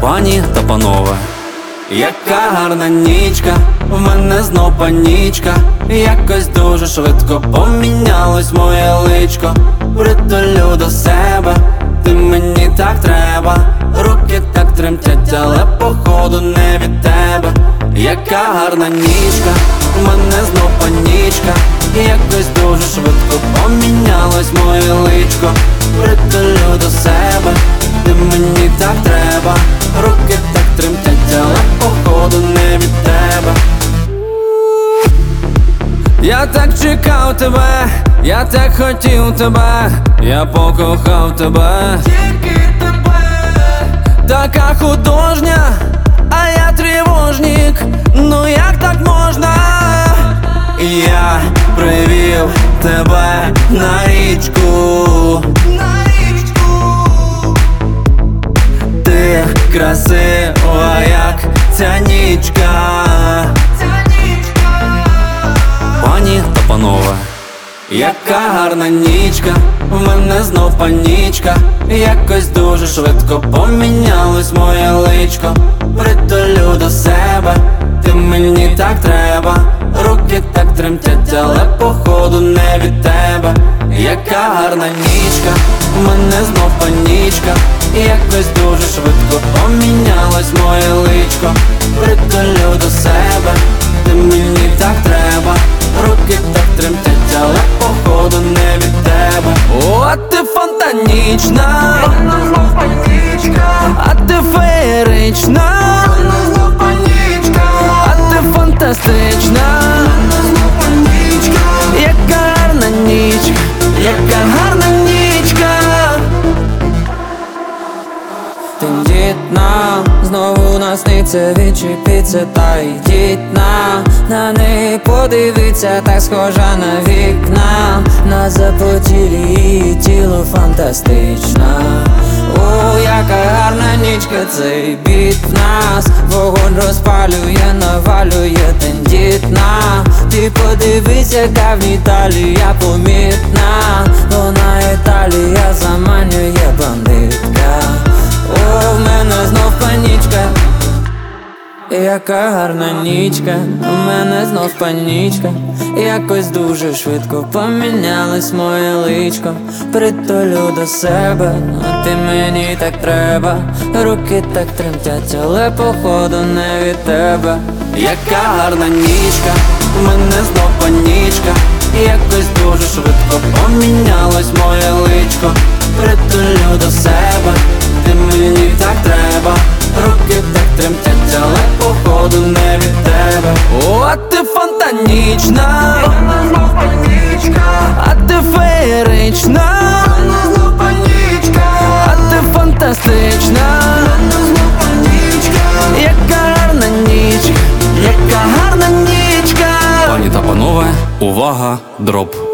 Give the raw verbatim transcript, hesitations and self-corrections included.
Пані та панове, яка гарна нічка, в мене знов панічка. Якось дуже швидко помінялось моє личко. Притулю до себе, ти мені так треба. Руки так тремтять, але походу не від тебе. Яка гарна нічка, в мене знов панічка. Якось дуже швидко помінялось моє личко. Притулю до себе, ти мені так треба. Руки так тремтять, але походу не від тебе. Я так чекав тебе, я так хотів тебе, я покохав тебе, тільки тебе. Така художня, а я тривожник, ну як так можна? Я привів тебе на річку, на річку. Ти красива, як ця нічка. Пані та панове, яка гарна нічка, в мене знов панічка. Якось дуже швидко помінялось моє личко. Притулю до себе, ти мені так треба. Руки так тремтять, але походу не від тебе. Яка гарна нічка, в мене знов панічка. Якось дуже швидко помінялось моє личко. Притулю до себе, ти мені так треба. Руки так тремтять, але походу не від тебе. О, а ти фонтанічна, а ти феєрична, а ти фантастична. Яка гарна нічка, яка гарна нічка. Тендітна, знову насниться, відчепіться та йдіть на На неї подивіться, так схожа на вікна. На запотілі її тіло фантастична. О, яка гарна нічка, цей біт в нас. Вогонь розпалює, навалює тендітна. Ти подивись, яка в ній талія помітна. Вона Італія заманює бандитка. О, в мене знов панічка. Яка гарна нічка, у мене знов панічка. Якось дуже швидко помінялось моє личко. Притулю до себе, а ти мені так треба. Руки так тремтять, але походу не від тебе. Яка гарна нічка, у мене знов панічка. Якось дуже швидко помінялось моє личко. Притулю до себе, ти мені так треба. Руки так тремтять, але походу не від тебе. О, а ти фонтанічна, а ти феєрична, а ти фантастична. Яка гарна нічка, яка гарна нічка. Пані та панове, увага, дроп.